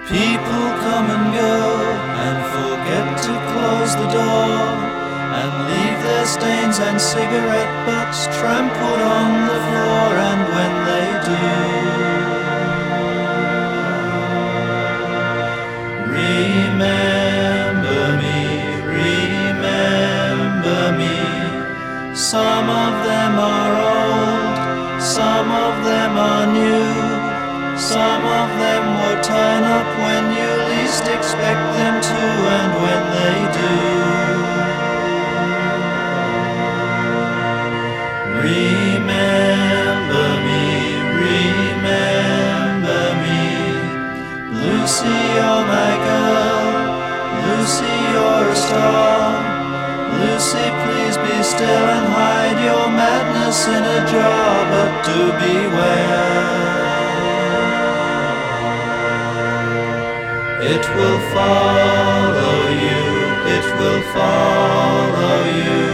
People come and go and forget to close the door and leave their stains and cigarette butts trampled on the floor, and when they do, remember me, remember me. Some of them are old, some of them are new. Some of them will turn up when you least expect them to, and when they do, remember me, remember me. Lucy, you're my girl, Lucy, you're a star. Lucy, please be still and hide your madness in a jar, but do beware. It will follow you, it will follow you.